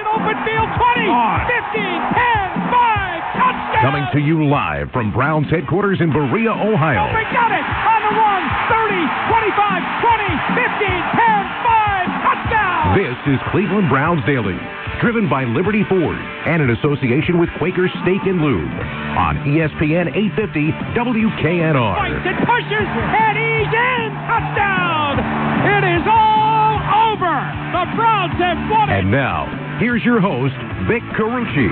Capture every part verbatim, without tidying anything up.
Open field, twenty, fifteen, ten, five, touchdown! Coming to you live from Browns headquarters in Berea, Ohio. Oh, we got it! On the run, thirty, twenty-five, twenty, fifteen, ten, five, touchdown! This is Cleveland Browns Daily, driven by Liberty Ford and in association with Quaker Steak and Lube on E S P N eight fifty W K N R. Fights and pushes, and he's in! Touchdown! It is all over! The Browns have won it! And now, here's your host, Vic Carucci.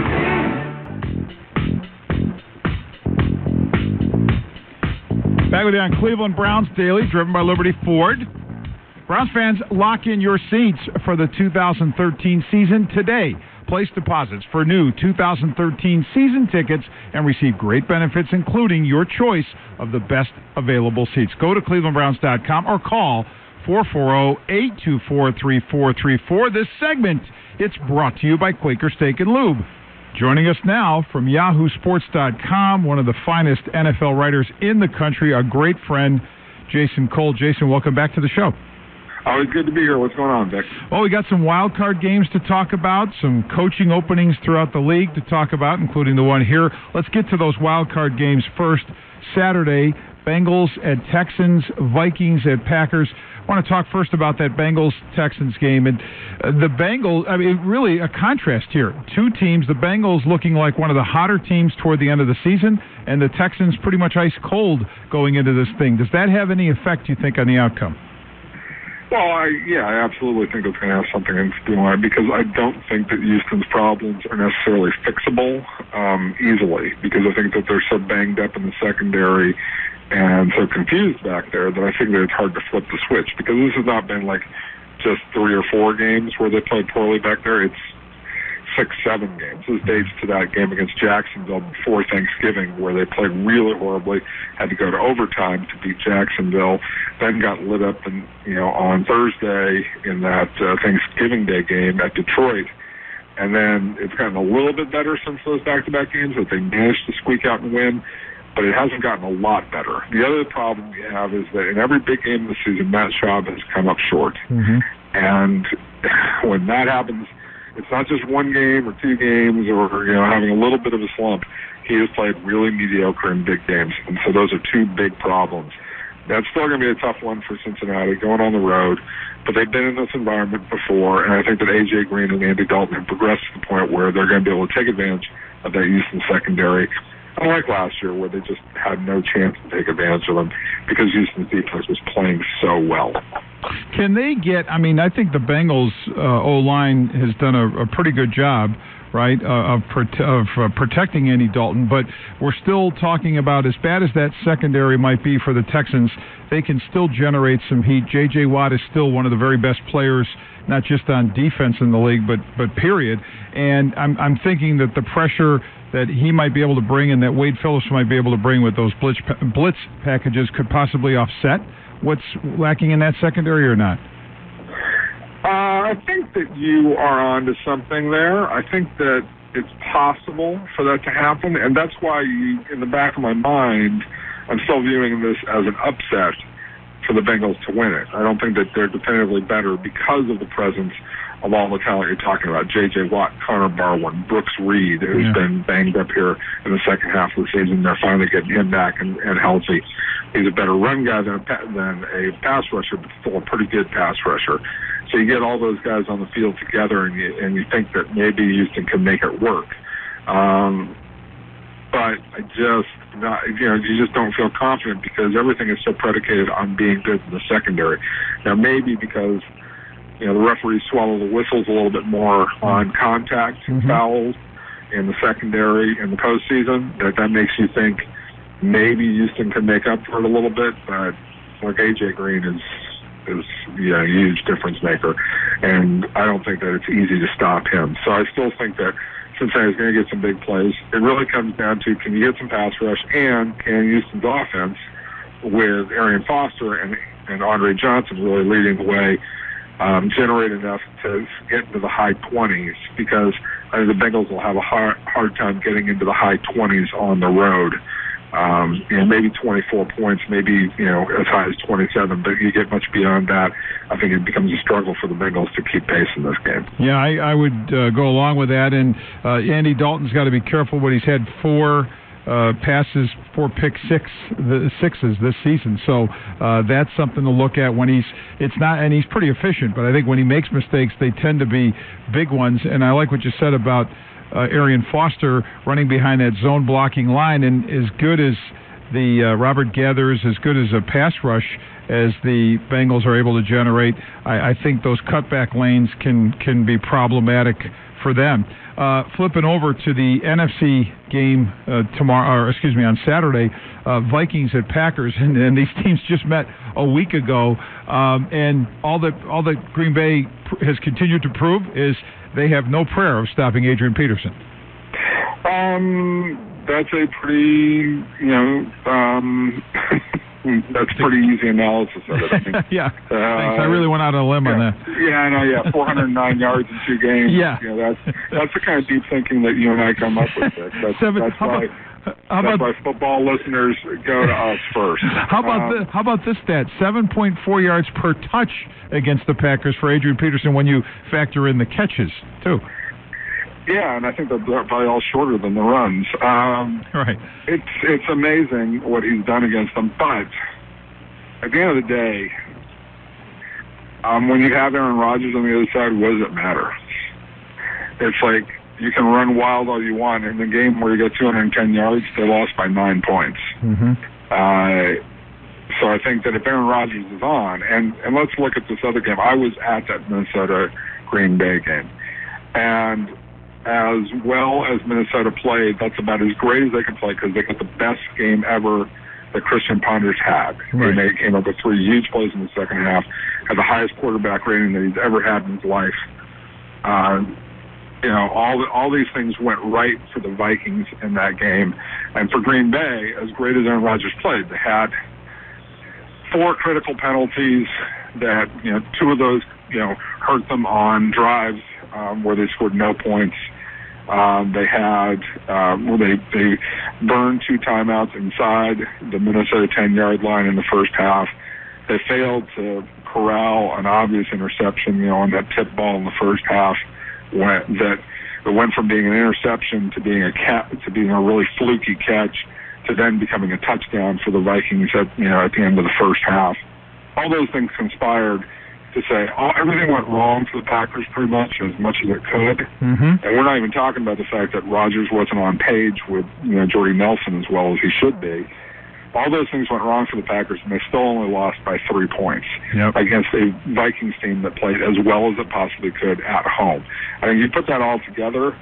Back with you on Cleveland Browns Daily, driven by Liberty Ford. Browns fans, lock in your seats for the two thousand thirteen season today. Place deposits for new two thousand thirteen season tickets and receive great benefits, including your choice of the best available seats. Go to cleveland browns dot com or call four four zero, eight two four, three four three four. This segment, it's brought to you by Quaker Steak and Lube. Joining us now from yahoo sports dot com, one of the finest N F L writers in the country, a great friend, Jason Cole. Jason, welcome back to the show. Always good to be here. What's going on, Vic? Well, we got some wild card games to talk about, some coaching openings throughout the league to talk about, including the one here. Let's get to those wild card games first. Saturday, Bengals at Texans, Vikings at Packers. I want to talk first about that Bengals-Texans game. And uh, the Bengals, I mean, really a contrast here. Two teams, the Bengals looking like one of the hotter teams toward the end of the season, and the Texans pretty much ice cold going into this thing. Does that have any effect, you think, on the outcome? Well, I, yeah, I absolutely think it's going to have something to do on it because I don't think that Houston's problems are necessarily fixable um, easily because I think that they're so banged up in the secondary and so confused back there that I think that it's hard to flip the switch because this has not been like just three or four games where they played poorly back there. It's six, seven games. This dates to that game against Jacksonville before Thanksgiving where they played really horribly, had to go to overtime to beat Jacksonville, then got lit up in, you know, on Thursday in that uh, Thanksgiving Day game at Detroit. And then it's gotten a little bit better since those back-to-back games that they managed to squeak out and win, but it hasn't gotten a lot better. The other problem we have is that in every big game of the season, Matt Schaub has come up short. Mm-hmm. And when that happens, it's not just one game or two games or, you know, having a little bit of a slump. He has played really mediocre in big games, and so those are two big problems. That's still going to be a tough one for Cincinnati, going on the road, but they've been in this environment before, and I think that A J Green and Andy Dalton have progressed to the point where they're going to be able to take advantage of that Houston secondary, unlike last year where they just had no chance to take advantage of them because Houston's defense was playing so well. Can they get, I mean, I think the Bengals uh, O-line has done a, a pretty good job, right, uh, of, prote- of uh, protecting Andy Dalton, but we're still talking about as bad as that secondary might be for the Texans, they can still generate some heat. J J Watt is still one of the very best players, not just on defense in the league, but but period. And I'm I'm thinking that the pressure that he might be able to bring and that Wade Phillips might be able to bring with those blitz, blitz packages could possibly offset what's lacking in that secondary or not? Uh, I think that you are onto something there. I think that it's possible for that to happen, and that's why you, in the back of my mind, I'm still viewing this as an upset for the Bengals to win it. I don't think that they're definitively better because of the presence of all the talent you're talking about. J J Watt, Connor Barwin, Brooks Reed, who's yeah. been banged up here in the second half of the season. They're finally getting him back and, and healthy. He's a better run guy than a, than a pass rusher, but still a pretty good pass rusher. So you get all those guys on the field together, and you, and you think that maybe Houston can make it work. Um, but I just, not, you know, you just don't feel confident because everything is so predicated on being good in the secondary. Now, maybe because, you know, the referees swallow the whistles a little bit more on contact mm-hmm. fouls in the secondary in the postseason, that that makes you think maybe Houston can make up for it a little bit, but like A J Green is is yeah, a huge difference maker, and I don't think that it's easy to stop him. So I still think that Cincinnati's going to get some big plays. It really comes down to, can you get some pass rush, and can Houston's offense with Arian Foster and, and Andre Johnson really leading the way um, generate enough to get into the high twenties, because I think the Bengals will have a hard, hard time getting into the high twenties on the road um, you know, maybe twenty-four points, maybe, you know, as high as twenty-seven, but you get much beyond that, I think it becomes a struggle for the Bengals to keep pace in this game. Yeah, I, I would uh, go along with that, and uh, Andy Dalton's got to be careful when he's had four uh, passes, four pick six, the sixes this season, so uh, that's something to look at when he's, it's not, and he's pretty efficient, but I think when he makes mistakes, they tend to be big ones, and I like what you said about Uh, Arian Foster running behind that zone blocking line, and as good as the uh, Robert Gathers, as good as a pass rush as the Bengals are able to generate, I, I think those cutback lanes can can be problematic for them. Uh, flipping over to the N F C game uh, tomorrow, or excuse me, on Saturday, uh, Vikings at Packers, and, and these teams just met a week ago, um, and all that all that Green Bay pr- has continued to prove is they have no prayer of stopping Adrian Peterson. Um, that's a pretty, you know, um, that's pretty easy analysis of it. I mean, yeah, uh, thanks. I really went out on a limb yeah, on that. Yeah, I know. Yeah, four hundred nine yards in two games. Yeah, you know, that's that's the kind of deep thinking that you and I come up with. Dick. That's, Seven, that's why. About, how That's about, why football listeners go to us first. How about um, this, how about this stat? seven point four yards per touch against the Packers for Adrian Peterson when you factor in the catches, too. Yeah, and I think they're probably all shorter than the runs. Um, right. It's it's amazing what he's done against them, but at the end of the day, um, when you have Aaron Rodgers on the other side, what does it matter? It's like, you can run wild all you want. In the game where you got two hundred ten yards, they lost by nine points. Mm-hmm. Uh, so I think that if Aaron Rodgers is on, and, and let's look at this other game. I was at that Minnesota-Green Bay game. And as well as Minnesota played, that's about as great as they could play because they got the best game ever that Christian Ponder's had. Right. They came up with three huge plays in the second half, had the highest quarterback rating that he's ever had in his life. Uh, You know, all the, all these things went right for the Vikings in that game. And for Green Bay, as great as Aaron Rodgers played, they had four critical penalties that, you know, two of those, you know, hurt them on drives um, where they scored no points. Um, they had, um, where they, they burned two timeouts inside the Minnesota ten-yard line in the first half. They failed to corral an obvious interception, you know, on that tip ball in the first half. Went, that it went from being an interception to being a cat to being a really fluky catch to then becoming a touchdown for the Vikings at you know at the end of the first half. All those things conspired to say all, everything went wrong for the Packers pretty much as much as it could. Mm-hmm. And we're not even talking about the fact that Rodgers wasn't on page with you know Jordy Nelson as well as he should be. All those things went wrong for the Packers, and they still only lost by three points yep. against a Vikings team that played as well as it possibly could at home. I mean, you put that all together,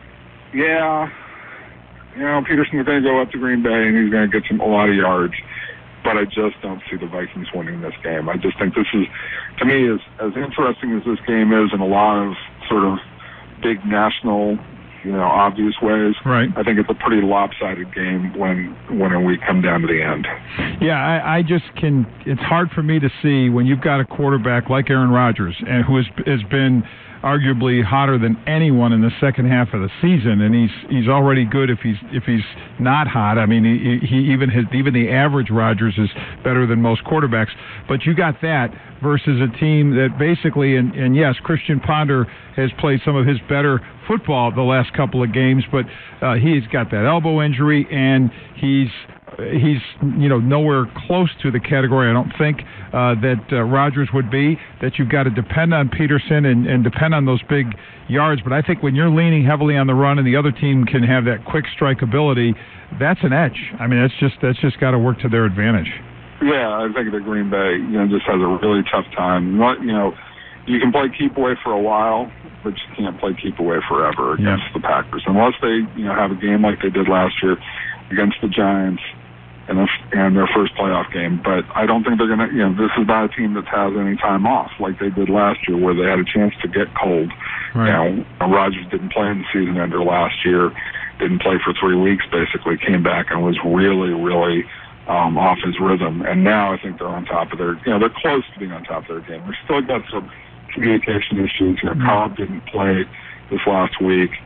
yeah, you know, Peterson's going to go up to Green Bay, and he's going to get some a lot of yards, but I just don't see the Vikings winning this game. I just think this is, to me, as, as interesting as this game is in a lot of sort of big national you know, obvious ways. Right. I think it's a pretty lopsided game when when we come down to the end. Yeah, I, I just can. It's hard for me to see when you've got a quarterback like Aaron Rodgers, and who has has been arguably hotter than anyone in the second half of the season, and he's he's already good if he's if he's not hot. I mean, he, he even his even the average Rodgers is better than most quarterbacks. But you got that versus a team that basically, and, and yes, Christian Ponder has played some of his better football the last couple of games, but uh, he's got that elbow injury, and he's he's you know nowhere close to the category I don't think uh, that uh, Rodgers would be, that you've got to depend on Peterson and, and depend on those big yards. But I think when you're leaning heavily on the run and the other team can have that quick strike ability, that's an edge. I mean, that's just that's just got to work to their advantage. Yeah, I think the Green Bay you know just has a really tough time. Not, you know, you can play keep away for a while, but you can't play keep away forever against yeah. the Packers unless they you know have a game like they did last year against the Giants and and their first playoff game. But I don't think they're gonna. You know, this is not a team that has any time off like they did last year, where they had a chance to get cold. Right. You know, Rodgers didn't play in the season ender last year. Didn't play for three weeks. Basically, came back and was really, really um, off his rhythm. And now I think they're on top of their. You know, they're close to being on top of their game. They're still got some communication issues. You know, mm-hmm. Cobb didn't play this last week.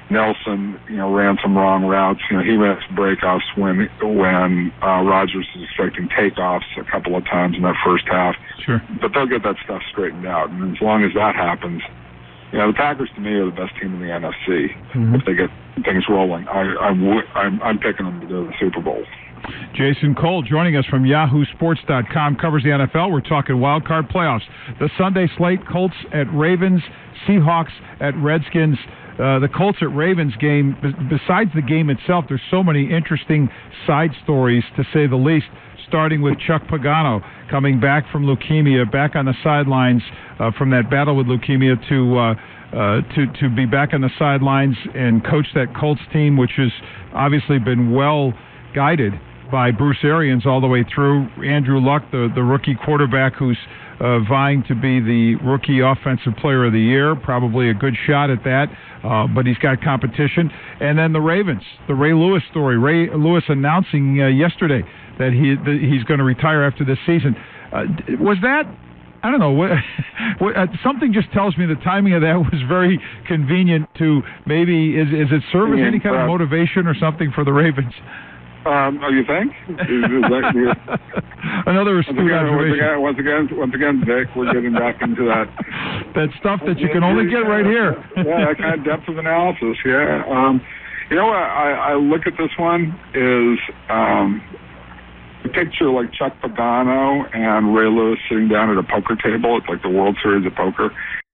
Nelson, you know, ran some wrong routes. You know, he ran some breakoffs when when uh, Rodgers was expecting takeoffs a couple of times in that first half. Sure. But they'll get that stuff straightened out, and as long as that happens, you know, the Packers to me are the best team in the N F C. Mm-hmm. If they get things rolling, I, I w- I'm, I'm picking them to go to the Super Bowl. Jason Cole joining us from Yahoo Sports dot com, covers the N F L. We're talking wild card playoffs. The Sunday slate: Colts at Ravens, Seahawks at Redskins. Uh, the Colts at Ravens game, b- besides the game itself, there's so many interesting side stories, to say the least, starting with Chuck Pagano coming back from leukemia, back on the sidelines uh, from that battle with leukemia to uh, uh, to to be back on the sidelines and coach that Colts team, which has obviously been well guided by Bruce Arians all the way through. Andrew Luck, the, the rookie quarterback who's uh, vying to be the rookie offensive player of the year, probably a good shot at that, uh, but he's got competition. And then the Ravens, the Ray Lewis story. Ray Lewis announcing uh, yesterday that he that he's going to retire after this season. Uh, was that, I don't know, what, what, uh, something just tells me the timing of that was very convenient to maybe, is, is it serve as any kind of motivation or something for the Ravens? Um, oh, you think? Is, is that, Another astute once again, observation. Once again, once again, Vic, we're getting back into that. That stuff that you can only get right here. Yeah, that kind of depth of analysis, yeah. Um, you know what I, I look at this one is um, a picture like Chuck Pagano and Ray Lewis sitting down at a poker table. It's like the World Series of Poker.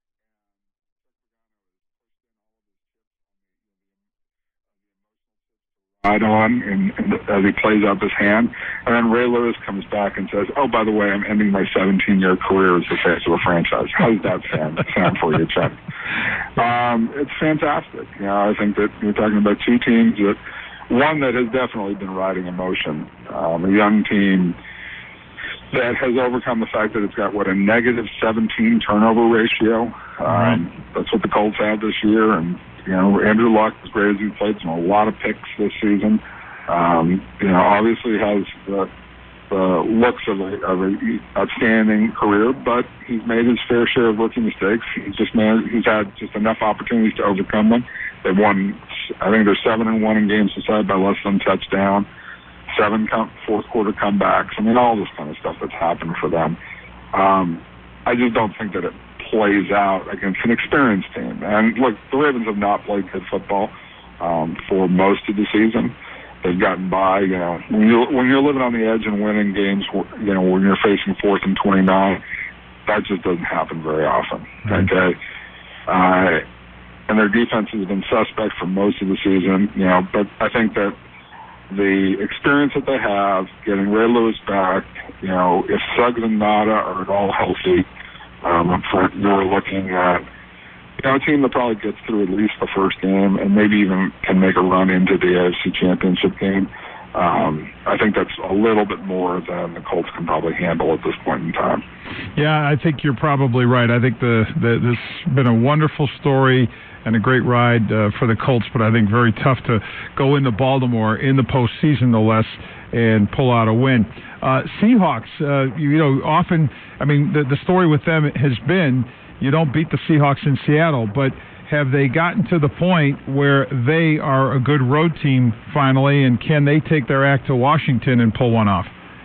Right on, and, and as he plays out this hand, and then Ray Lewis comes back and says, "Oh, by the way, I'm ending my seventeen-year career as the face of a franchise." How's that sound, sound for you, Chuck? Um, it's fantastic. You know, I think that you're talking about two teams that, one that has definitely been riding emotion, um, a young team that has overcome the fact that it's got what a negative seventeen turnover ratio. Um, right. That's what the Colts had this year, and. You know, Andrew Luck, as great as he played, some a lot of picks this season. Um, you know, obviously has the, the looks of a, of a outstanding career, but he's made his fair share of rookie mistakes. He's just managed, he's had just enough opportunities to overcome them. They've won, I think they're seven and one in games decided by less than a touchdown. Seven come, fourth quarter comebacks. I mean, all this kind of stuff that's happened for them. Um, I just don't think that it plays out against an experienced team. And look, the Ravens have not played good football um, for most of the season. They've gotten by. You know, when you're when you're living on the edge and winning games, you know, when you're facing fourth and twenty-nine, that just doesn't happen very often. Mm-hmm. Okay, uh, and their defense has been suspect for most of the season. You know, but I think that the experience that they have, getting Ray Lewis back, you know, if Suggs and Nada are at all healthy. Um, up front, you're looking at you know, a team that probably gets through at least the first game and maybe even can make a run into the A F C Championship game. Um, I think that's a little bit more than the Colts can probably handle at this point in time. Yeah, I think you're probably right. I think the, the this has been a wonderful story and a great ride uh, for the Colts, but I think very tough to go into Baltimore in the postseason, no less, and pull out a win. Uh, Seahawks, uh, you, you know, often, I mean, the, the story with them has been you don't beat the Seahawks in Seattle, but have they gotten to the point where they are a good road team finally, and can they take their act to Washington and pull one off?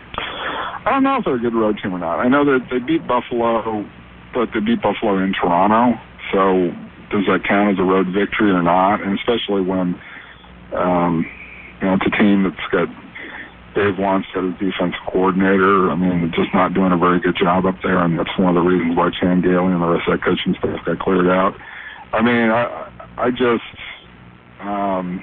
I don't know if they're a good road team or not. I know that they beat Buffalo, but they beat Buffalo in Toronto, so does that count as a road victory or not? And especially when um, you know, it's a team that's got Dave Wannstedt as defensive coordinator. I mean, just not doing a very good job up there, and that's one of the reasons why Chan Gailey and the rest of that coaching staff got cleared out. I mean, I, I just, um,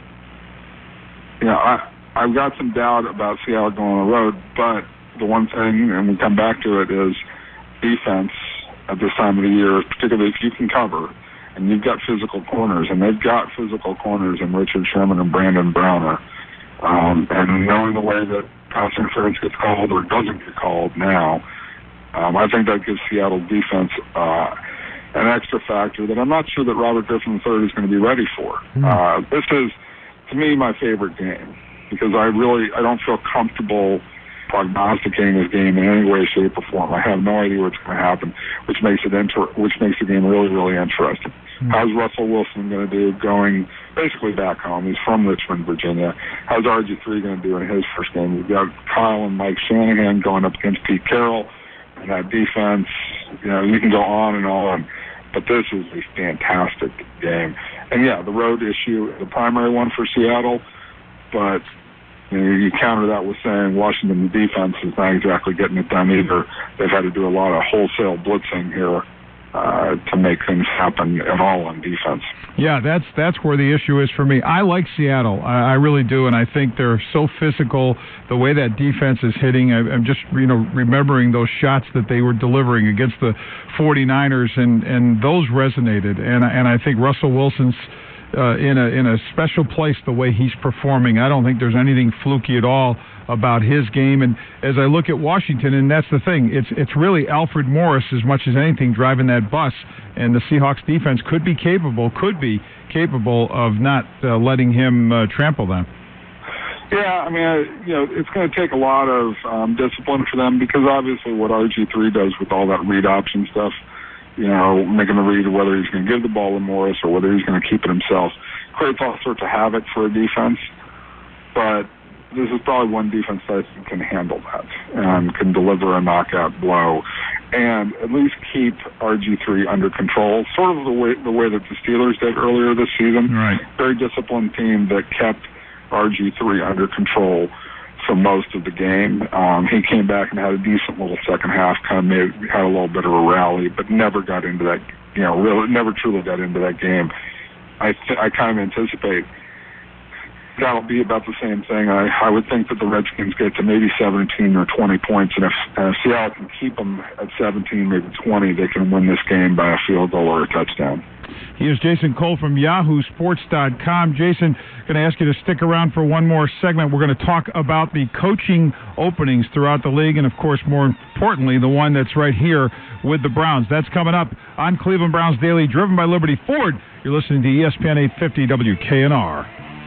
you know, I, I've got some doubt about Seattle going on the road, but the one thing, and we come back to it, is defense at this time of the year, particularly if you can cover, and you've got physical corners, and they've got physical corners in Richard Sherman and Brandon Browner. Um, and knowing the way that pass interference gets called or doesn't get called now, um, I think that gives Seattle defense uh, an extra factor that I'm not sure that Robert Griffin the third is going to be ready for. Mm. Uh, this is, to me, my favorite game because I really I don't feel comfortable prognosticating this game in any way, shape, or form. I have no idea what's going to happen, which makes it inter- which makes the game really, really interesting. Mm-hmm. How's Russell Wilson going to do going basically back home? He's from Richmond, Virginia. How's R G three going to do in his first game? We've got Kyle and Mike Shanahan going up against Pete Carroll and that defense. You know, you can go on and on, but this is a fantastic game. And yeah, the road issue, the primary one for Seattle, but you know, you counter that with saying Washington, the defense is not exactly getting it done either. They've had to do a lot of wholesale blitzing here uh, to make things happen at all on defense. Yeah, that's that's where the issue is for me. I like Seattle. I, I really do, and I think they're so physical. The way that defense is hitting, I, I'm just you know remembering those shots that they were delivering against the forty-niners, and, and those resonated. And and I think Russell Wilson's uh, in a in a special place the way he's performing. I don't think there's anything fluky at all about his game. And as I look at Washington, and that's the thing, it's it's really Alfred Morris as much as anything driving that bus, and the Seahawks defense could be capable, could be capable of not uh, letting him uh, trample them. Yeah, I mean, I, you know, it's going to take a lot of um, discipline for them, because obviously what R G three does with all that read option stuff, you know, making the read of whether he's going to give the ball to Morris or whether he's going to keep it himself, creates all sorts of havoc for a defense. But this is probably one defense that can handle that and can deliver a knockout blow and at least keep R G three under control, sort of the way the way that the Steelers did earlier this season. Right. Very disciplined team that kept R G three under control for most of the game. Um, he came back and had a decent little second half, kind of made, had a little bit of a rally, but never got into that, you know, really never truly got into that game. I th- I kind of anticipate that'll be about the same thing. I, I would think that the Redskins get to maybe seventeen or twenty points, and if uh, Seattle can keep them at seventeen, maybe twenty, they can win this game by a field goal or a touchdown. Here's Jason Cole from Yahoo Sports dot com. Jason, going to ask you to stick around for one more segment. We're going to talk about the coaching openings throughout the league, and, of course, more importantly, the one that's right here with the Browns. That's coming up on Cleveland Browns Daily, driven by Liberty Ford. You're listening to E S P N eight fifty W K N R.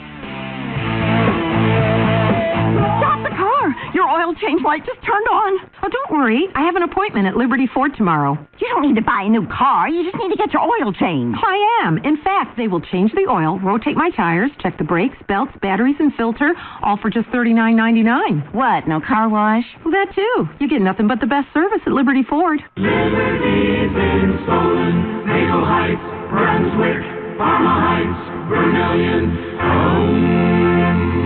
Your oil change light just turned on. Oh, don't worry. I have an appointment at Liberty Ford tomorrow. You don't need to buy a new car. You just need to get your oil changed. I am. In fact, they will change the oil, rotate my tires, check the brakes, belts, batteries, and filter, all for just thirty-nine ninety-nine. What, no car wash? Well, that too. You get nothing but the best service at Liberty Ford. Liberty's been stolen. Maple Heights, Brunswick, Parma Heights, Vermillion, home.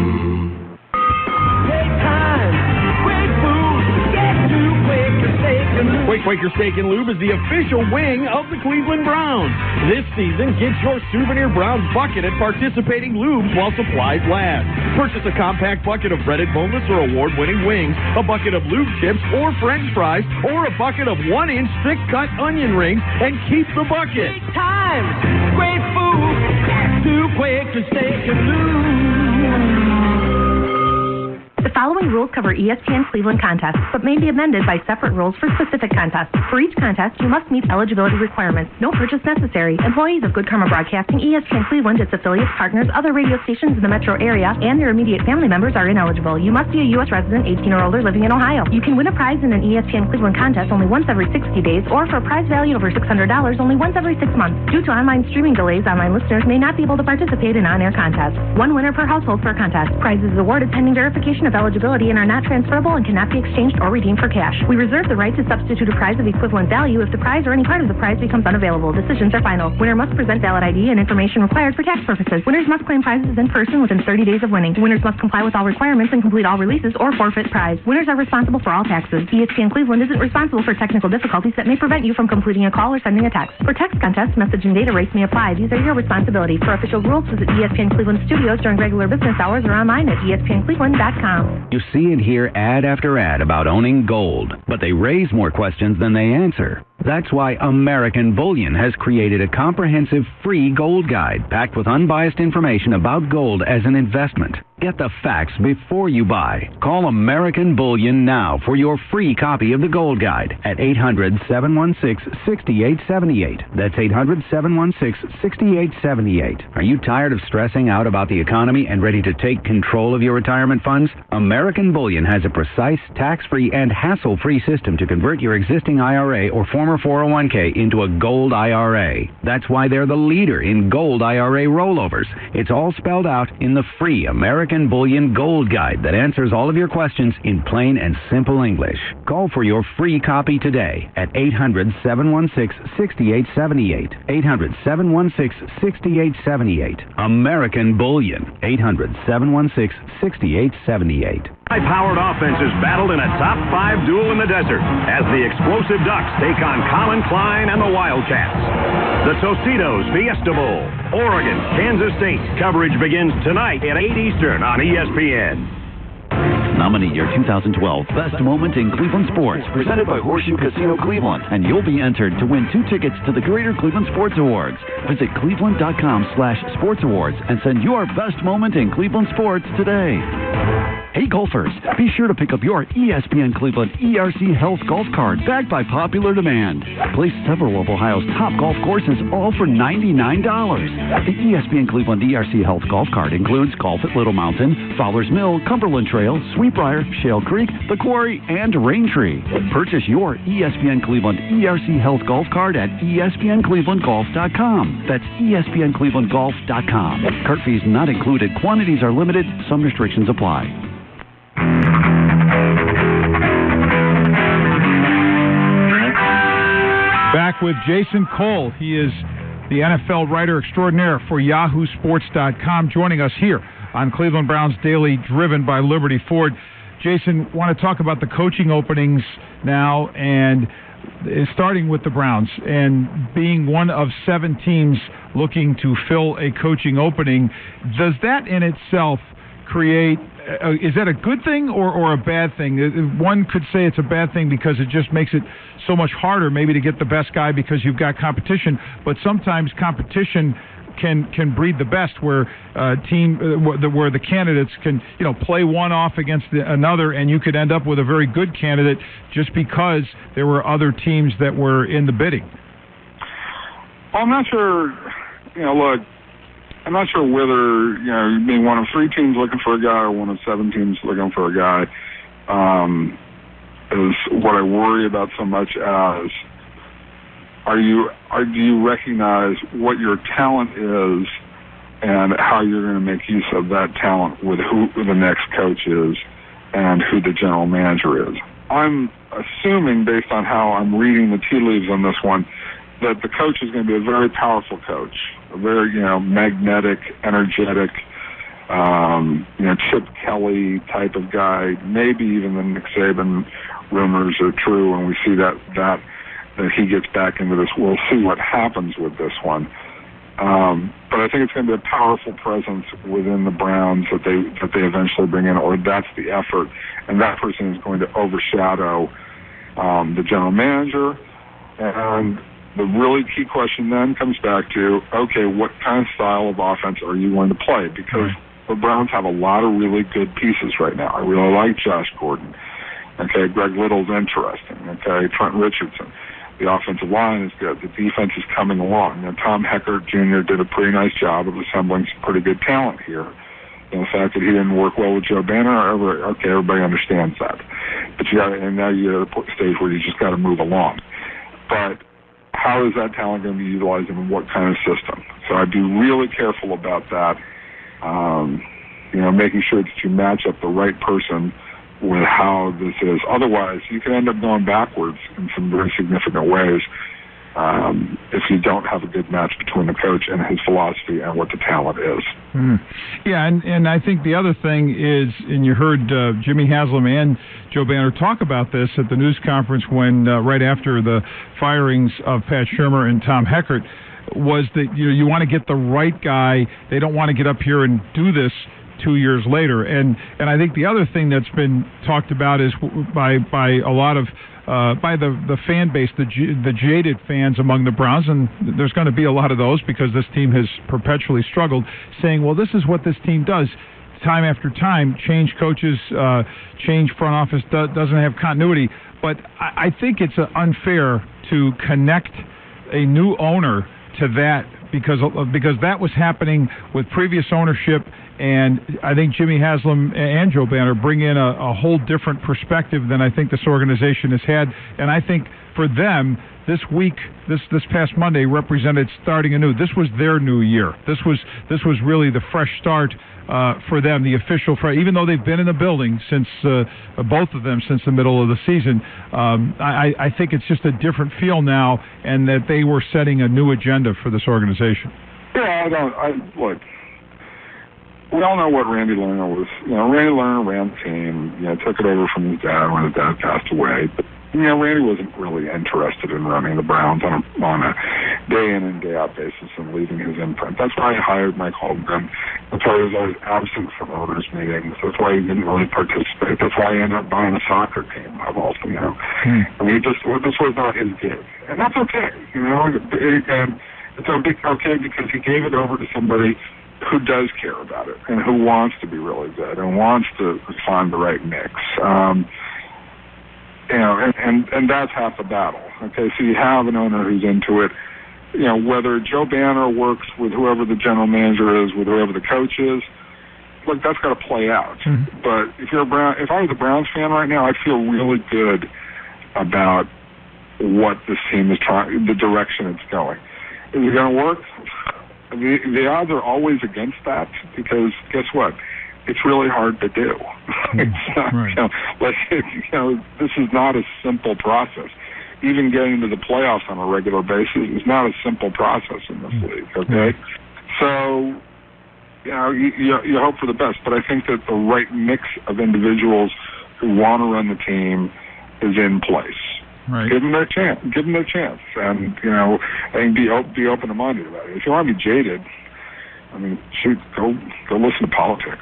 Quake Quaker Steak and Lube is the official wing of the Cleveland Browns. This season, get your souvenir Browns bucket at participating lubes while supplies last. Purchase a compact bucket of breaded, boneless, or award-winning wings, a bucket of lube chips or French fries, or a bucket of one-inch thick-cut onion rings, and keep the bucket. Great times, great food, to Quaker Steak and Lube. The following rules cover E S P N Cleveland contests, but may be amended by separate rules for specific contests. For each contest, you must meet eligibility requirements. No purchase necessary. Employees of Good Karma Broadcasting, E S P N Cleveland, its affiliates, partners, other radio stations in the metro area, and their immediate family members are ineligible. You must be a U S resident, eighteen or older, living in Ohio. You can win a prize in an E S P N Cleveland contest only once every sixty days, or for a prize valued over six hundred dollars only once every six months. Due to online streaming delays, online listeners may not be able to participate in on-air contests. One winner per household per contest. Prizes awarded pending verification of eligibility and are not transferable and cannot be exchanged or redeemed for cash. We reserve the right to substitute a prize of equivalent value if the prize or any part of the prize becomes unavailable. Decisions are final. Winner must present valid I D and information required for tax purposes. Winners must claim prizes in person within thirty days of winning. Winners must comply with all requirements and complete all releases or forfeit prize. Winners are responsible for all taxes. E S P N Cleveland isn't responsible for technical difficulties that may prevent you from completing a call or sending a text. For text contests, message and data rates may apply. These are your responsibility. For official rules, visit E S P N Cleveland studios during regular business hours or online at E S P N Cleveland dot com. You see and hear ad after ad about owning gold, but they raise more questions than they answer. That's why American Bullion has created a comprehensive free gold guide packed with unbiased information about gold as an investment. Get the facts before you buy. Call American Bullion now for your free copy of the Gold Guide at eight hundred, seven one six, six eight seven eight. That's eight hundred, seven one six, six eight seven eight. Are you tired of stressing out about the economy and ready to take control of your retirement funds? American Bullion has a precise, tax-free, and hassle-free system to convert your existing I R A or former four oh one k into a gold I R A. That's why they're the leader in gold I R A rollovers. It's all spelled out in the free American Bullion Gold Guide that answers all of your questions in plain and simple English. Call for your free copy today at eight hundred, seven one six, six eight seven eight. eight hundred, seven one six, six eight seven eight. American Bullion. eight hundred, seven one six, six eight seven eight. High-powered offenses battled in a top five duel in the desert as the explosive Ducks take on Colin Klein and the Wildcats. The Tostitos Fiesta Bowl, Oregon, Kansas State. Coverage begins tonight at eight Eastern on E S P N. Nominate your two thousand twelve Best Moment in Cleveland Sports, presented by Horseshoe Casino Cleveland, and you'll be entered to win two tickets to the Greater Cleveland Sports Awards. Visit cleveland.com slash sports awards and send your best moment in Cleveland sports today. Hey golfers, be sure to pick up your E S P N Cleveland E R C Health Golf Card, backed by popular demand. Play several of Ohio's top golf courses, all for ninety-nine dollars. The E S P N Cleveland E R C Health Golf Card includes golf at Little Mountain, Fowler's Mill, Cumberland Trail, Sweetbriar, Shale Creek, The Quarry, and Raintree. Purchase your E S P N Cleveland E R C Health Golf Card at E S P N Cleveland Golf dot com. That's E S P N Cleveland Golf dot com. Cart fees not included. Quantities are limited. Some restrictions apply. Back with Jason Cole. He is the N F L writer extraordinaire for Yahoo Sports dot com, joining us here on Cleveland Browns Daily, driven by Liberty Ford. Jason, want to talk about the coaching openings now, and starting with the Browns and being one of seven teams looking to fill a coaching opening. Does that in itself create, uh, is that a good thing or, or a bad thing? One could say it's a bad thing because it just makes it so much harder maybe to get the best guy because you've got competition, but sometimes competition can can breed the best, where uh, team uh, where the candidates can, you know, play one off against the, another, and you could end up with a very good candidate just because there were other teams that were in the bidding. Well, I'm not sure, you know, look, I'm not sure whether, you know, being one of three teams looking for a guy or one of seven teams looking for a guy um, is what I worry about so much as, are you, are, do you recognize what your talent is and how you're going to make use of that talent with who the next coach is and who the general manager is? I'm assuming, based on how I'm reading the tea leaves on this one, that the coach is going to be a very powerful coach, a very, you know, magnetic, energetic, um, you know, Chip Kelly type of guy. Maybe even the Nick Saban rumors are true, and we see that that that he gets back into this. We'll see what happens with this one. Um, but I think it's going to be a powerful presence within the Browns that they that they eventually bring in, or that's the effort, and that person is going to overshadow um, the general manager. And the really key question then comes back to, okay, what kind of style of offense are you going to play? Because the Browns have a lot of really good pieces right now. I really like Josh Gordon. Okay, Greg Little's interesting. Okay, Trent Richardson. The offensive line is good. The defense is coming along. You know, Tom Heckert Junior did a pretty nice job of assembling some pretty good talent here. And the fact that he didn't work well with Joe Banner, okay, everybody understands that. But you got, and now you're at a stage where you just got to move along. But how is that talent going to be utilized and in what kind of system? So I'd be really careful about that. Um, you know, making sure that you match up the right person with how this is. Otherwise, you can end up going backwards in some very significant ways um, if you don't have a good match between the coach and his philosophy and what the talent is. Mm. Yeah, and, and I think the other thing is, and you heard uh, Jimmy Haslam and Joe Banner talk about this at the news conference when uh, right after the firings of Pat Shurmur and Tom Heckert, was that you know, you want to get the right guy. They don't want to get up here and do this two years later. And and I think the other thing that's been talked about is by by a lot of uh, by the, the fan base, the the jaded fans among the Browns, and there's going to be a lot of those because this team has perpetually struggled, saying, well, this is what this team does. Time after time, change coaches, uh, change front office, do, doesn't have continuity. But I, I think it's uh, unfair to connect a new owner to that because because that was happening with previous ownership, and I think Jimmy Haslam and Joe Banner bring in a, a whole different perspective than I think this organization has had. And I think for them, this week, this this past Monday represented starting anew. This was their new year. This was this was really the fresh start uh, for them, the official. Even though they've been in the building since uh, both of them since the middle of the season, um, I, I think it's just a different feel now, and that they were setting a new agenda for this organization. Yeah, I don't. I look. We all know what Randy Lerner was. You know, Randy Lerner ran the team. You know, took it over from his dad when his dad passed away. But you know, Randy wasn't really interested in running the Browns on a, on a day in and day out basis and leaving his imprint. That's why he hired Mike Holmgren. That's why he was always absent from owners' meetings. That's why he didn't really participate. That's why he ended up buying a soccer team. I've also, you know, hmm. I mean, just this was not his gig, and that's okay. You know, and it's okay because he gave it over to somebody who does care about it and who wants to be really good and wants to find the right mix. Um, You know, and, and, and that's half the battle. Okay, so you have an owner who's into it. You know, whether Joe Banner works with whoever the general manager is, with whoever the coach is, look, that's got to play out. Mm-hmm. But if you're a Brown, if I was a Browns fan right now, I feel really good about what this team is trying, the direction it's going. Is it going to work? The, the odds are always against that because guess what? It's really hard to do. It's not, right. you know, like, you know, this is not a simple process. Even getting to the playoffs on a regular basis is not a simple process in this league. Okay, so you know you, you, you hope for the best, but I think that the right mix of individuals who want to run the team is in place. Right. Give them their chance. Give them their chance, and you know, and be be open minded about it. If you want to be jaded, I mean, shoot, go go listen to politics.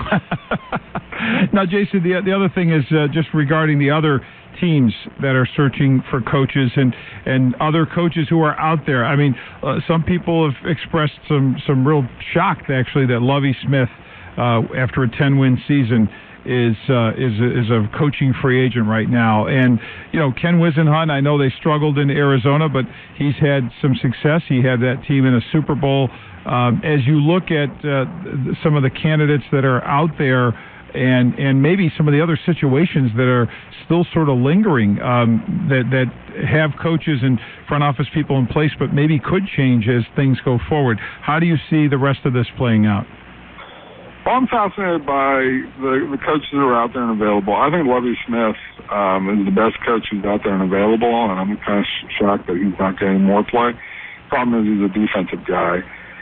Now, Jason, the the other thing is uh, just regarding the other teams that are searching for coaches and, and other coaches who are out there. I mean, uh, some people have expressed some, some real shock, actually, that Lovie Smith, uh, after a ten-win season, is uh, is is a coaching free agent right now. And, you know, Ken Whisenhunt, I know they struggled in Arizona, but he's had some success. He had that team in a Super Bowl. Um, as you look at uh, some of the candidates that are out there and and maybe some of the other situations that are still sort of lingering, um, that, that have coaches and front office people in place but maybe could change as things go forward, how do you see the rest of this playing out? Well, I'm fascinated by the, the coaches that are out there and available. I think Lovie Smith um, is the best coach who's out there and available, and I'm kind of shocked that he's not getting more play. Problem is he's a defensive guy.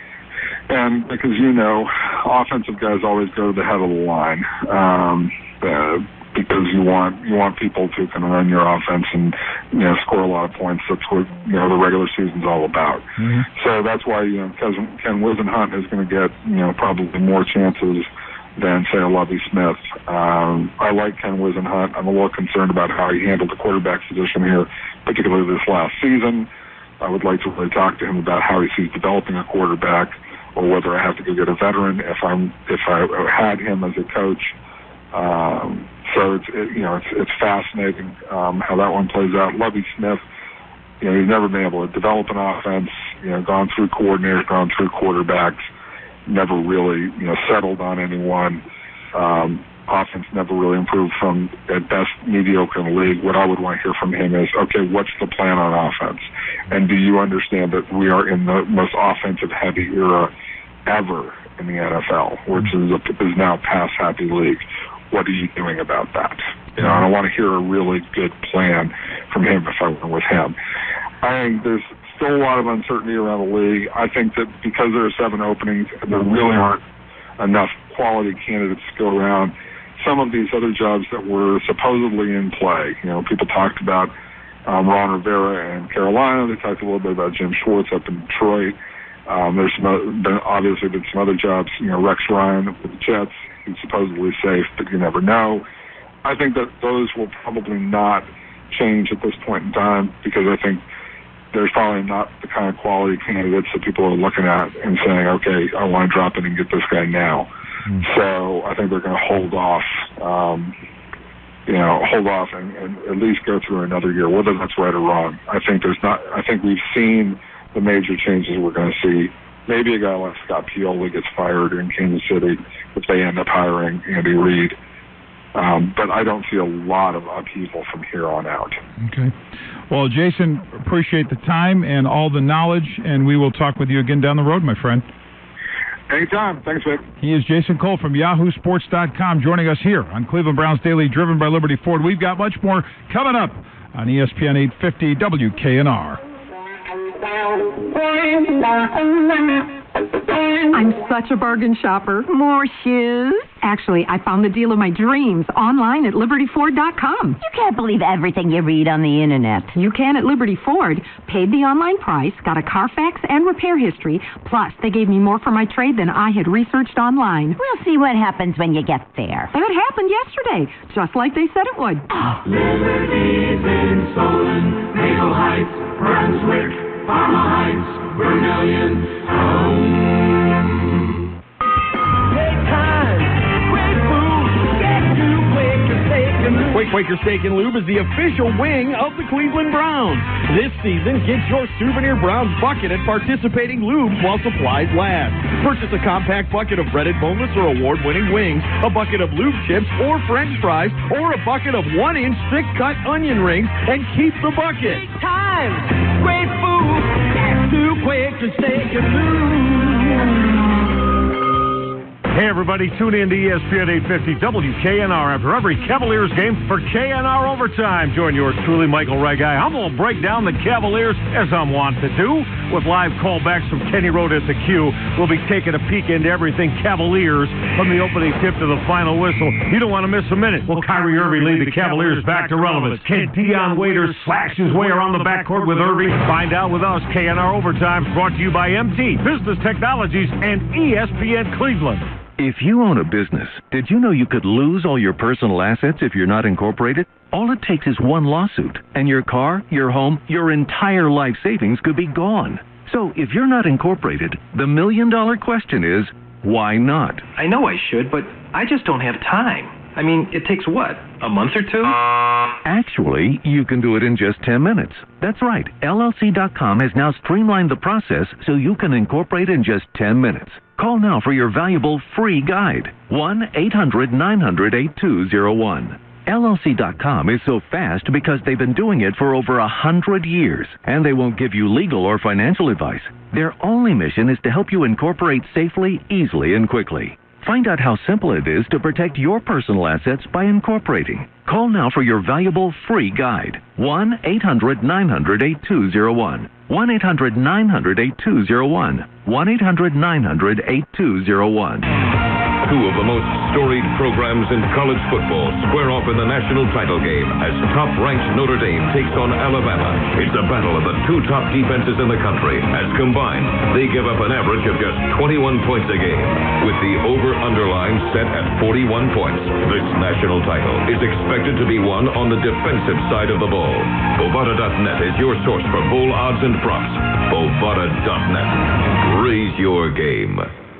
And because, you know, offensive guys always go to the head of the line um, uh, because you want you want people to kind of run your offense and, you know, score a lot of points. That's what, you know, the regular season's all about. Mm-hmm. So that's why, you know, Ken Whisenhunt is going to get, you know, probably more chances than, say, a Lovie Smith. Um, I like Ken Whisenhunt. I'm a little concerned about how he handled the quarterback position here, particularly this last season. I would like to really talk to him about how he sees developing a quarterback, or whether I have to go get a veteran if I'm if I had him as a coach. Um, so it's it, you know it's it's fascinating um, how that one plays out. Lovie Smith, you know, he's never been able to develop an offense. You know, gone through coordinators, gone through quarterbacks, never really you know settled on anyone. Um, offense never really improved from at best mediocre in the league. What I would want to hear from him is, okay, what's the plan on offense? And do you understand that we are in the most offensive-heavy era ever in the N F L, which is, a, is now pass-happy league? What are you doing about that? You know, and I want to hear a really good plan from him if I went with him. I think there's still a lot of uncertainty around the league. I think that because there are seven openings, there really aren't enough quality candidates to go around. Some of these other jobs that were supposedly in play, you know, people talked about um, Ron Rivera in Carolina. They talked a little bit about Jim Schwartz up in Detroit. Um, there's some, been, obviously been some other jobs, you know, Rex Ryan with the Jets. He's supposedly safe, but you never know. I think that those will probably not change at this point in time, because I think there's probably not the kind of quality candidates that people are looking at and saying, okay, I want to drop in and get this guy now. Mm. So I think they're going to hold off, um, you know, hold off and, and at least go through another year, whether that's right or wrong. I think there's not, I think we've seen the major changes we're going to see. Maybe a guy like Scott Pioli gets fired in Kansas City if they end up hiring Andy Reid. Um, but I don't see a lot of upheaval from here on out. Okay. Well, Jason, appreciate the time and all the knowledge, and we will talk with you again down the road, my friend. Anytime. Thanks, Vic. He is Jason Cole from Yahoo Sports dot com joining us here on Cleveland Browns Daily, driven by Liberty Ford. We've got much more coming up on E S P N eight fifty W K N R. I'm such a bargain shopper. More shoes? Actually, I found the deal of my dreams online at Liberty Ford dot com. You can't believe everything you read on the internet. You can at Liberty Ford. Paid the online price, got a Carfax and repair history, plus they gave me more for my trade than I had researched online. We'll see what happens when you get there. It happened yesterday, just like they said it would. Liberty's in Solon, Maple Heights, Brunswick, Parma Heights, Vermilion, home. Great time, great food, get to Quaker Steak and Lube. Quaker Steak and Lube is the official wing of the Cleveland Browns. This season, get your souvenir Browns bucket at participating lubes while supplies last. Purchase a compact bucket of breaded boneless or award-winning wings, a bucket of lube chips or French fries, or a bucket of one-inch thick-cut onion rings, and keep the bucket. Time, great food, get to Quaker Steak and Lube. Hey, everybody, tune in to E S P N eight fifty W K N R after every Cavaliers game for K N R Overtime. Join yours truly, Michael Regai. I'm going to break down the Cavaliers as I'm wont to do with live callbacks from Kenny Road at the Q. We'll be taking a peek into everything Cavaliers from the opening tip to the final whistle. You don't want to miss a minute. Will Kyrie Irving lead the Cavaliers back to relevance? Can Dion Waiters slash his way around the backcourt with Irving? Find out with us. K N R Overtime brought to you by M T, Business Technologies, and E S P N Cleveland. If you own a business, did you know you could lose all your personal assets if you're not incorporated? All it takes is one lawsuit, and your car, your home, your entire life savings could be gone. So if you're not incorporated, the million-dollar question is, why not? I know I should, but I just don't have time. I mean, it takes what, a month or two? Actually, you can do it in just ten minutes. That's right. L L C dot com has now streamlined the process so you can incorporate in just ten minutes. Call now for your valuable free guide. one eight hundred nine hundred eighty-two oh one. L L C dot com is so fast because they've been doing it for over a hundred years, and they won't give you legal or financial advice. Their only mission is to help you incorporate safely, easily, and quickly. Find out how simple it is to protect your personal assets by incorporating. Call now for your valuable free guide. one eight hundred nine hundred eighty-two oh one. one eight hundred nine hundred eighty-two oh one. one eight hundred nine hundred eighty-two oh one. Two of the most storied programs in college football square off in the national title game as top-ranked Notre Dame takes on Alabama. It's a battle of the two top defenses in the country, as combined, they give up an average of just twenty-one points a game. With the over-under line set at forty-one points, this national title is expected to be won on the defensive side of the ball. Bovada dot net is your source for bowl odds and props. Bovada dot net. Raise your game.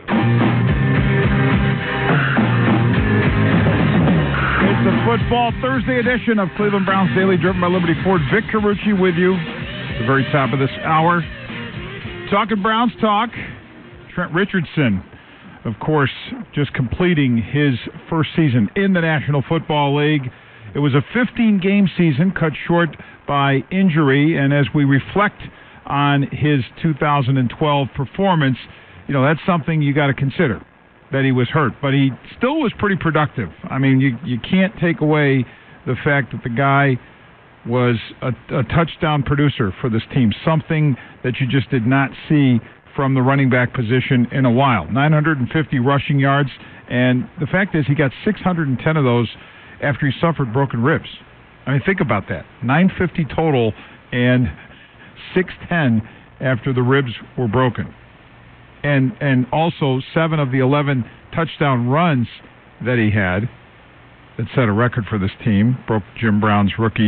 It's the Football Thursday edition of Cleveland Browns Daily, driven by Liberty Ford. Vic Carucci with you at the very top of this hour. Talking Browns talk. Trent Richardson, of course, just completing his first season in the National Football League. It was a fifteen-game season cut short by injury, and as we reflect on his two thousand twelve performance, you know, that's something you got to consider, that he was hurt. But he still was pretty productive. I mean, you you can't take away the fact that the guy was a, a touchdown producer for this team, something that you just did not see from the running back position in a while. nine hundred fifty rushing yards, and the fact is he got six hundred ten of those after he suffered broken ribs. I mean, think about that. nine hundred fifty total and six hundred ten after the ribs were broken. And and also seven of the eleven touchdown runs that he had that set a record for this team, broke Jim Brown's rookie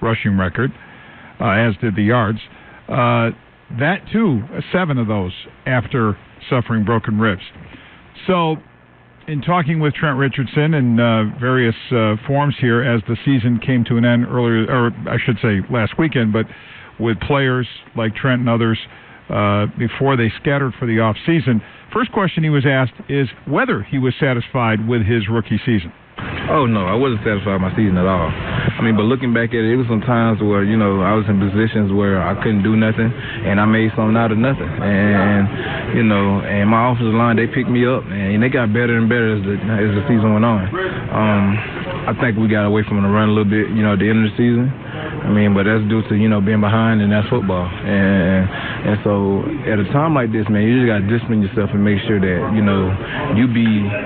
rushing record, uh, as did the yards. Uh, that, too, seven of those after suffering broken ribs. So, in talking with Trent Richardson in uh, various uh, forums here as the season came to an end earlier, or I should say last weekend, but with players like Trent and others uh, before they scattered for the off season, first question he was asked is whether he was satisfied with his rookie season. Oh, no, I wasn't satisfied with my season at all. I mean, but looking back at it, it was some times where, you know, I was in positions where I couldn't do nothing, and I made something out of nothing. And, you know, and my offensive line, they picked me up, and they got better and better as the, as the season went on. Um, I think we got away from the run a little bit, you know, at the end of the season. I mean, but that's due to, you know, being behind, and that's football. And and so at a time like this, man, you just got to discipline yourself and make sure that, you know, you be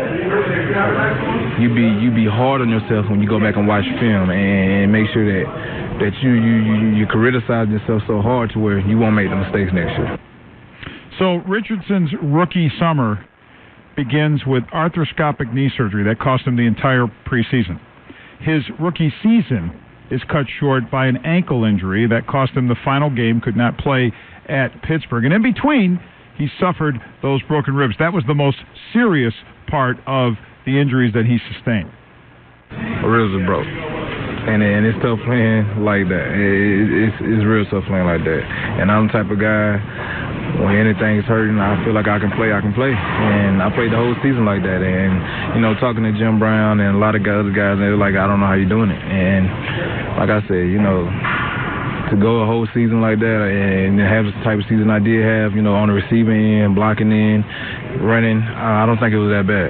you be you be hard on yourself when you go back and watch film, and make sure that that you you you, you criticize yourself so hard to where you won't make the mistakes next year. So Richardson's rookie summer begins with arthroscopic knee surgery that cost him the entire preseason. His rookie season is cut short by an ankle injury that cost him the final game, could not play at Pittsburgh. And in between, he suffered those broken ribs. That was the most serious part of the injuries that he sustained. My ribs are broke. And, and it's tough playing like that. It, it's, it's real tough playing like that. And I'm the type of guy, when anything's hurting, I feel like I can play, I can play. And I played the whole season like that. And, you know, talking to Jim Brown and a lot of other guys, they're like, I don't know how you're doing it. And like I said, you know, to go a whole season like that and have the type of season I did have, you know, on the receiving end, blocking in, running, I don't think it was that bad.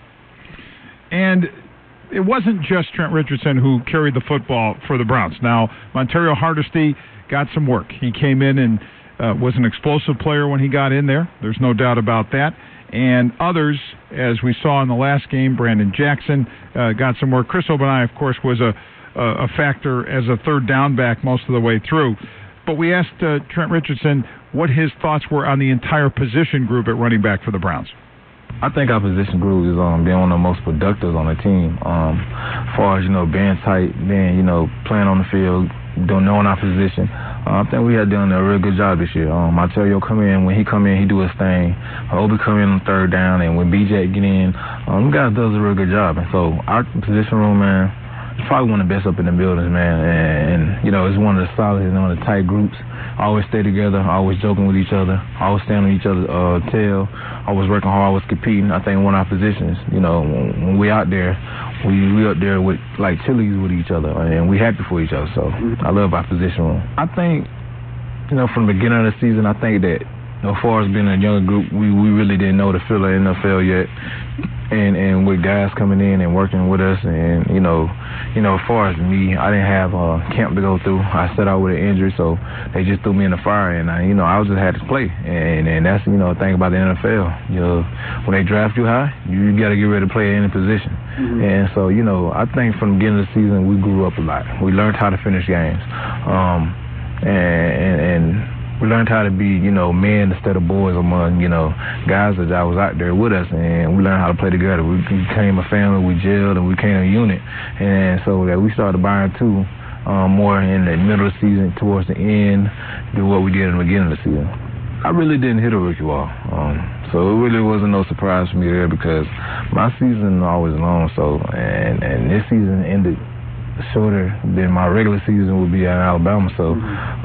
And it wasn't just Trent Richardson who carried the football for the Browns. Now, Montario Hardesty got some work. He came in and uh, was an explosive player when he got in there. There's no doubt about that. And others, as we saw in the last game, Brandon Jackson uh, got some work. Chris Obanai, of course, was a a factor as a third down back most of the way through. But we asked uh, Trent Richardson what his thoughts were on the entire position group at running back for the Browns. I think our position group is um, being one of the most productive on the team. Um, as far as, you know, being tight, being, you know, playing on the field, doing knowing our position. Uh, I think we have done a real good job this year. Um, Montario come in, when he come in, he do his thing. Obi come in on third down, and when B J get in, um, the guys does a real good job. And so our position room, man, it's probably one of the best up in the buildings, man. And, and you know, it's one of the solid and one of the tight groups. Always stay together, always joking with each other, always stand on each other's uh, tail, always working hard, always competing. I think one of our positions, you know, when, when we out there, we we up there with like chilies with each other, and we happy for each other. So I love our position room. I think, you know, from the beginning of the season, I think that, you know, as far as being a younger group, we, we really didn't know the feel of N F L yet. And and with guys coming in and working with us, and you know, you know, as far as me, I didn't have a camp to go through. I set out with an injury, so they just threw me in the fire, and I, you know, I just had to play. And and that's, you know, the thing about the N F L. You know, when they draft you high, you got to get ready to play at any position. Mm-hmm. And so, you know, I think from the beginning of the season we grew up a lot. We learned how to finish games, um, and and. and we learned how to be, you know, men instead of boys among, you know, guys that was out there with us, and we learned how to play together. We became a family, we gelled, and we became a unit. And so that we started buying, too, um, more in the middle of the season, towards the end, than what we did in the beginning of the season. I really didn't hit a rookie wall. Um, so it really wasn't no surprise for me there, because my season is always long, so, and, and this season ended shorter than my regular season would be at Alabama, so,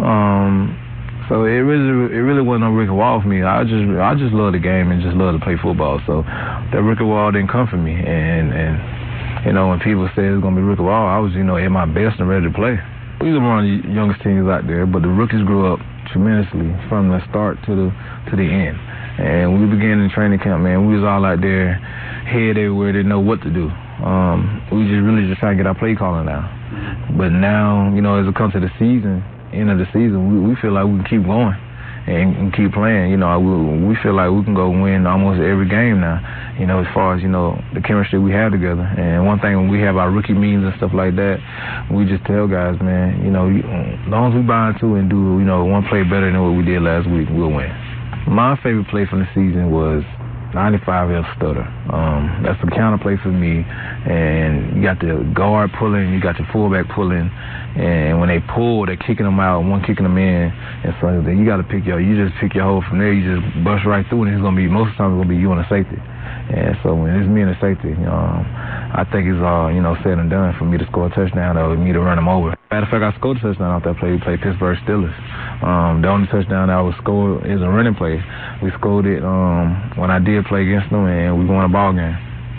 um... So it really, it really wasn't no rookie wall for me. I just, I just love the game and just love to play football. So that rookie wall didn't come for me. And, and you know, when people say it's gonna be rookie wall, I was, you know, at my best and ready to play. We were one of the youngest teams out there, but the rookies grew up tremendously from the start to the to the end. And we began in training camp, man. We was all out there, head everywhere, didn't know what to do. Um, we just really just trying to get our play calling now. But now, you know, as it comes to the season. End of the season, we, we feel like we can keep going and, and keep playing. You know, we, we feel like we can go win almost every game now, you know, as far as, you know, the chemistry we have together. And one thing, when we have our rookie meetings and stuff like that, we just tell guys, man, you know, as long as we buy into and do, you know, one play better than what we did last week, we'll win. My favorite play from the season was ninety-five is stutter. Um, that's the counter play for me. And you got the guard pulling, you got your fullback pulling, and when they pull, they're kicking them out, one kicking them in, and so then you got to pick your, you just pick your hole from there. You just bust right through, and it's gonna be most of the time it's gonna be you and the safety. And so when it's me and the safety, um, I think it's all, you know, said and done for me to score a touchdown or me to run them over. Matter of fact, I scored a touchdown off that play. We played Pittsburgh Steelers. Um, the only touchdown that I was scored is a running play. We scored it um, when I did play against them, and we won a ball game.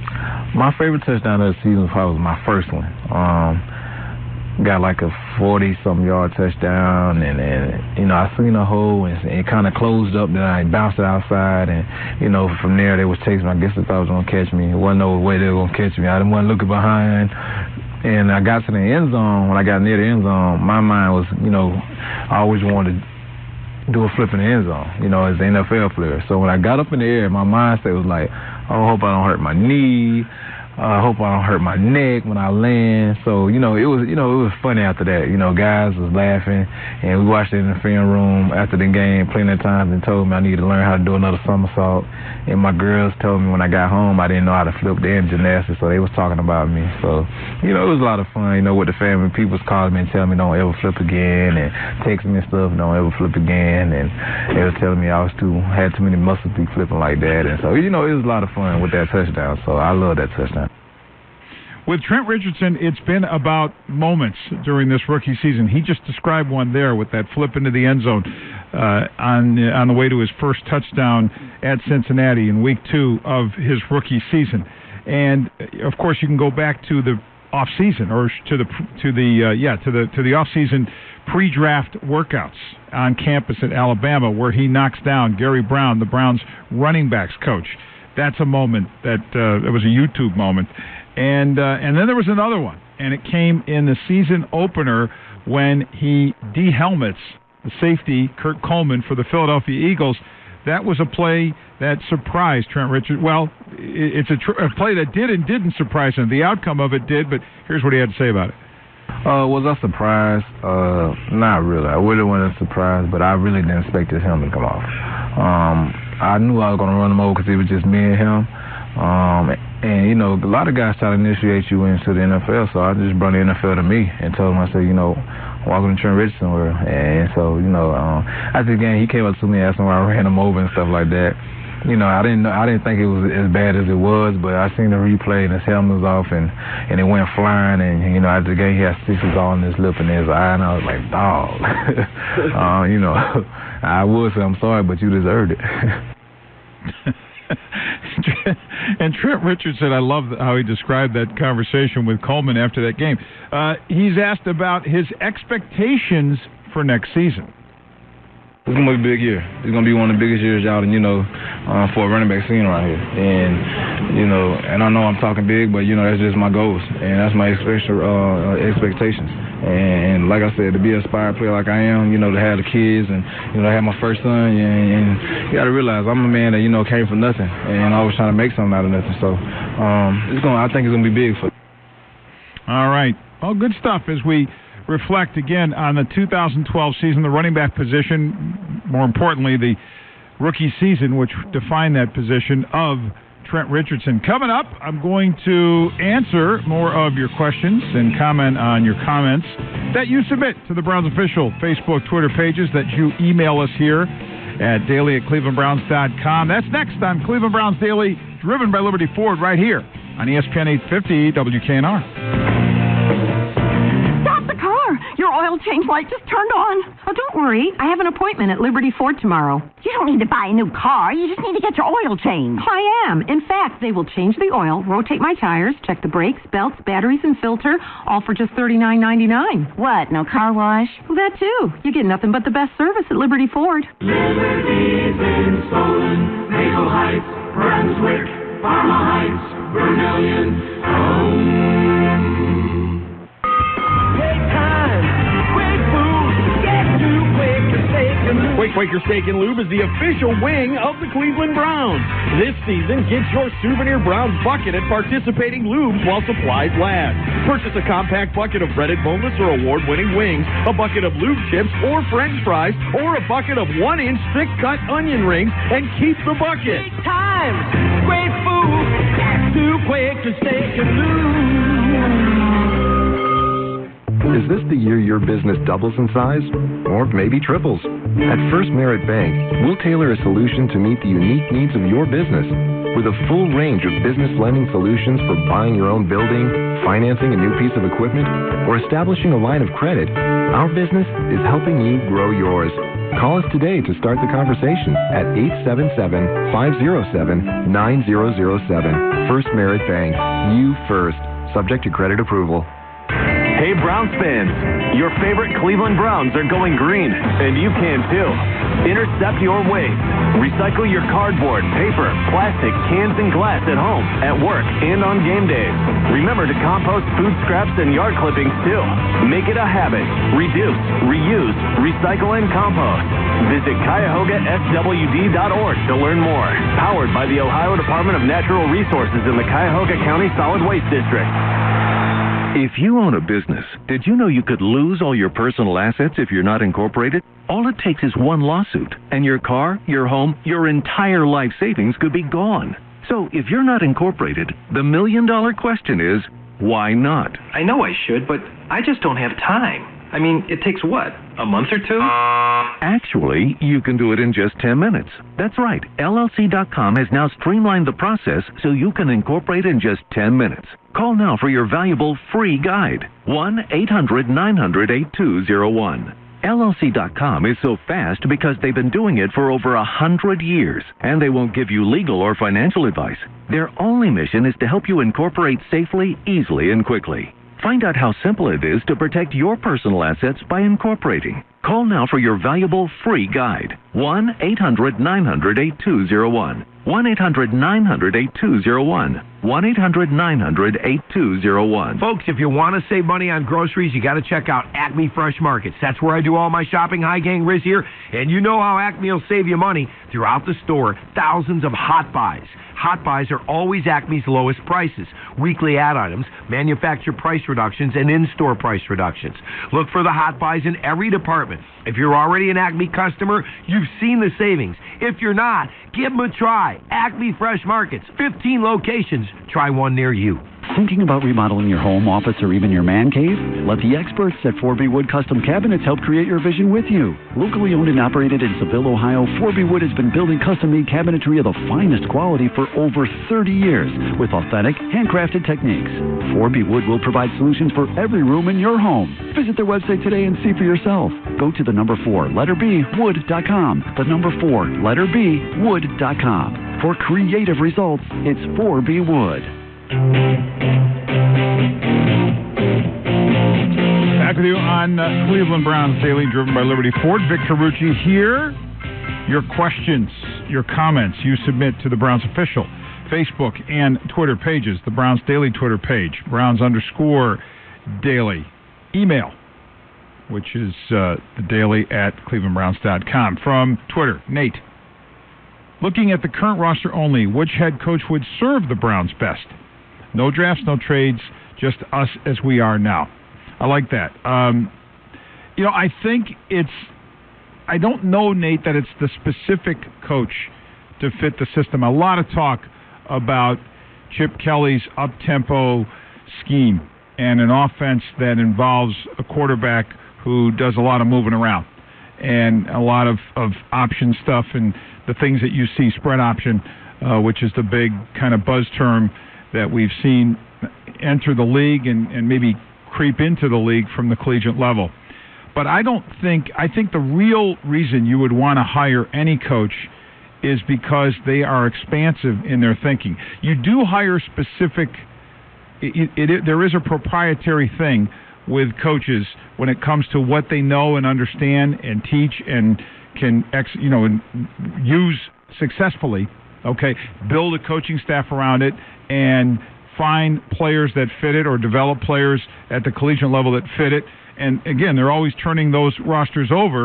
My favorite touchdown of the season probably was my first one. Um, got like a forty-something yard touchdown, and, and you know, I seen a hole, and it kind of closed up, then I bounced it outside, and, you know, from there they was chasing me. I guess they thought it was going to catch me. It wasn't no way they were going to catch me. I didn't want to look behind, and I got to the end zone. When I got near the end zone, my mind was, you know, I always wanted to do a flip in the end zone, you know, as an N F L player. So when I got up in the air, my mindset was like, oh, I hope I don't hurt my knee. I uh, hope I don't hurt my neck when I land. So, you know, it was, you know, it was funny after that. You know, guys was laughing, and we watched it in the film room after the game plenty of times and told me I needed to learn how to do another somersault. And my girls told me when I got home I didn't know how to flip the end gymnastics, so they was talking about me. So, you know, it was a lot of fun, you know, with the family. People was calling me and telling me don't ever flip again, and texting me and stuff, don't ever flip again. And they was telling me I was too, had too many muscles to be flipping like that. And so, you know, it was a lot of fun with that touchdown. So I love that touchdown. With Trent Richardson, it's been about moments during this rookie season. He just described one there with that flip into the end zone uh, on on the way to his first touchdown at Cincinnati in week two of his rookie season. And of course, you can go back to the off season or to the to the uh, yeah to the to the off season pre-draft workouts on campus at Alabama, where he knocks down Gary Brown, the Browns' running backs coach. That's a moment that uh, it was a YouTube moment. And uh, and then there was another one, and it came in the season opener when he de-helmets the safety, Kurt Coleman, for the Philadelphia Eagles. That was a play that surprised Trent Richardson. Well, it's a, tr- a play that did and didn't surprise him. The outcome of it did, but here's what he had to say about it. Uh, was I surprised? Uh, not really. I really wasn't surprised, but I really didn't expect his helmet to come off. Um, I knew I was going to run him over because it was just me and him. Um, and, you know, a lot of guys try to initiate you into the N F L, so I just brought the N F L to me and told him, I said, you know, welcome to Trent Richardson world. And so, you know, um, after the game, he came up to me and asked me why I ran him over and stuff like that. You know, I didn't know, I didn't think it was as bad as it was, but I seen the replay and his helmet was off and, and it went flying, and, you know, after the game he had stitches all in his lip and his eye, and I was like, dog. uh, you know, I would say I'm sorry, but you deserved it. And Trent Richardson, I love how he described that conversation with Coleman after that game. Uh, he's asked about his expectations for next season. It's going to be a big year. It's going to be one of the biggest years out, and you know, uh, for a running back scene around here. And, you know, and I know I'm talking big, but, you know, that's just my goals, and that's my expect- uh, expectations. And, and like I said, to be an aspired player like I am, you know, to have the kids and, you know, to have my first son, and, and you got to realize I'm a man that, you know, came from nothing, and I was trying to make something out of nothing. So um, it's going. I think it's going to be big for. All right. Well, good stuff as we reflect again on the two thousand twelve season, the running back position, more importantly, the rookie season, which defined that position of Trent Richardson. Coming up, I'm going to answer more of your questions and comment on your comments that you submit to the Browns official Facebook, Twitter pages, that you email us here at daily at cleveland browns dot com. That's next on Cleveland Browns Daily, driven by Liberty Ford, right here on E S P N eight fifty W K N R. Your oil change light just turned on. Oh, don't worry. I have an appointment at Liberty Ford tomorrow. You don't need to buy a new car. You just need to get your oil changed. I am. In fact, they will change the oil, rotate my tires, check the brakes, belts, batteries, and filter, all for just thirty-nine ninety-nine. What, no car wash? Well, that too. You get nothing but the best service at Liberty Ford. Liberty's in Solon, Maple Heights, Brunswick, Parma Heights, Vermillion, home. Wake Quaker Steak and Lube is the official wing of the Cleveland Browns. This season, get your Souvenir Browns bucket at participating lubes while supplies last. Purchase a compact bucket of breaded, boneless, or award-winning wings, a bucket of lube chips or French fries, or a bucket of one-inch thick-cut onion rings, and keep the bucket. Time, great food, too quick to Steak and Lube. Is this the year your business doubles in size? Or maybe triples? At First Merit Bank, we'll tailor a solution to meet the unique needs of your business. With a full range of business lending solutions for buying your own building, financing a new piece of equipment, or establishing a line of credit, our business is helping you grow yours. Call us today to start the conversation at eight seven seven, five zero seven, nine zero zero seven. First Merit Bank. You first. Subject to credit approval. Hey Browns fans, your favorite Cleveland Browns are going green, and you can too. Intercept your waste. Recycle your cardboard, paper, plastic, cans, and glass at home, at work, and on game days. Remember to compost food scraps and yard clippings too. Make it a habit. Reduce, reuse, recycle, and compost. Visit Cuyahoga S W D dot org to learn more. Powered by the Ohio Department of Natural Resources in the Cuyahoga County Solid Waste District. If you own a business, did you know you could lose all your personal assets if you're not incorporated? All it takes is one lawsuit, and your car, your home, your entire life savings could be gone. So if you're not incorporated, the million-dollar question is, why not? I know I should, but I just don't have time. I mean, it takes what, a month or two? Actually, you can do it in just ten minutes. That's right. L L C dot com has now streamlined the process so you can incorporate in just ten minutes. Call now for your valuable free guide. one eight hundred nine hundred eight two zero one. L L C dot com is so fast because they've been doing it for over a hundred years, and they won't give you legal or financial advice. Their only mission is to help you incorporate safely, easily, and quickly. Find out how simple it is to protect your personal assets by incorporating. Call now for your valuable free guide. one eight hundred nine hundred eight two zero one. one eight hundred nine hundred eight two zero one. one eight hundred nine hundred eight two zero one. Folks, if you want to save money on groceries, you got to check out Acme Fresh Markets. That's where I do all my shopping. Hi, gang, Riz here. And you know how Acme will save you money. Throughout the store, thousands of hot buys. Hot buys are always Acme's lowest prices. Weekly ad items, manufacturer price reductions, and in-store price reductions. Look for the hot buys in every department. If you're already an Acme customer, you've seen the savings. If you're not, give them a try. Acme Fresh Markets, fifteen locations. Try one near you. Thinking about remodeling your home, office, or even your man cave? Let the experts at four B Wood Custom Cabinets help create your vision with you. Locally owned and operated in Seville, Ohio, four B Wood has been building custom-made cabinetry of the finest quality for over thirty years with authentic, handcrafted techniques. four B Wood will provide solutions for every room in your home. Visit their website today and see for yourself. Go to the number four, letter B, wood dot com. The number four, letter B, wood dot com. For creative results, it's four B Wood. Back with you on uh, Cleveland Browns Daily, driven by Liberty Ford. Vic Carucci here. Your questions, your comments, you submit to the Browns official Facebook and Twitter pages. The Browns Daily Twitter page, Browns underscore Daily. Email, which is uh, the daily at cleveland browns dot com. From Twitter, Nate. Looking at the current roster only, which head coach would serve the Browns best? No drafts, no trades, just us as we are now. I like that. Um, you know, I think it's, I don't know, Nate, that it's the specific coach to fit the system. A lot of talk about Chip Kelly's up-tempo scheme and an offense that involves a quarterback who does a lot of moving around and a lot of, of option stuff and the things that you see, spread option, uh, which is the big kind of buzz term that we've seen enter the league and, and maybe creep into the league from the collegiate level. But I don't think, I think the real reason you would want to hire any coach is because they are expansive in their thinking. You do hire specific, it, it, it, there is a proprietary thing with coaches when it comes to what they know and understand and teach and can ex, you know, and use successfully. Okay, build a coaching staff around it and find players that fit it or develop players at the collegiate level that fit it. And again, they're always turning those rosters over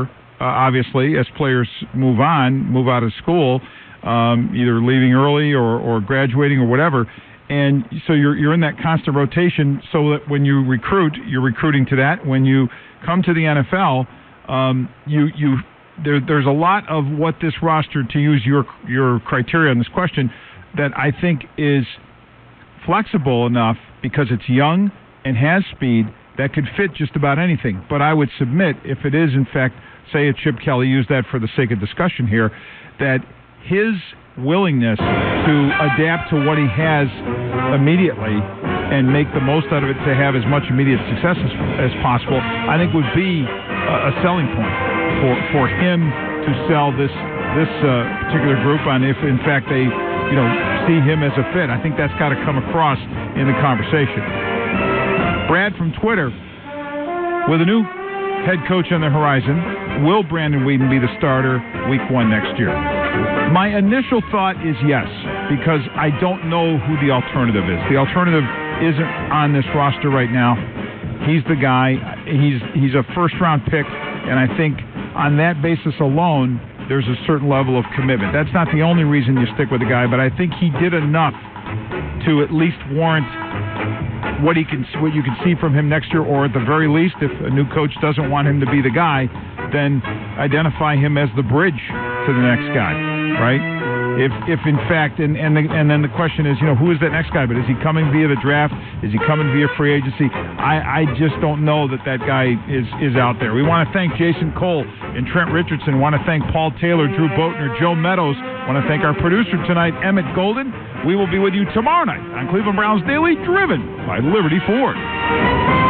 uh, obviously, as players move on, move out of school, um, either leaving early or, or graduating or whatever. And so you're you're in that constant rotation so that when you recruit, you're recruiting to that. When you come to the N F L, um, you you there, there's a lot of what this roster, to use your your criteria on this question, that I think is flexible enough because it's young and has speed that could fit just about anything. But I would submit, if it is in fact, say a Chip Kelly, use that for the sake of discussion here, that his willingness to adapt to what he has immediately and make the most out of it to have as much immediate success as, as possible, I think would be a, a selling point for for him to sell this this uh, particular group on, if in fact they you know see him as a fit. I think that's got to come across in the conversation. Brad from Twitter, with a new head coach on the horizon, will Brandon Weeden be the starter week one next year? My initial thought is yes, because I don't know who the alternative is. The alternative isn't on this roster right now. He's the guy. He's he's a first-round pick, and I think on that basis alone, there's a certain level of commitment. That's not the only reason you stick with the guy, but I think he did enough to at least warrant what he can, what you can see from him next year, or at the very least, if a new coach doesn't want him to be the guy, then identify him as the bridge to the next guy, right? If, if in fact, and and, the, and then the question is, you know, who is that next guy? But is he coming via the draft? Is he coming via free agency? I, I just don't know that that guy is is out there. We want to thank Jason Cole and Trent Richardson. Want to thank Paul Taylor, Drew Boatner, Joe Meadows. Want to thank our producer tonight, Emmett Golden. We will be with you tomorrow night on Cleveland Browns Daily, driven by Liberty Ford.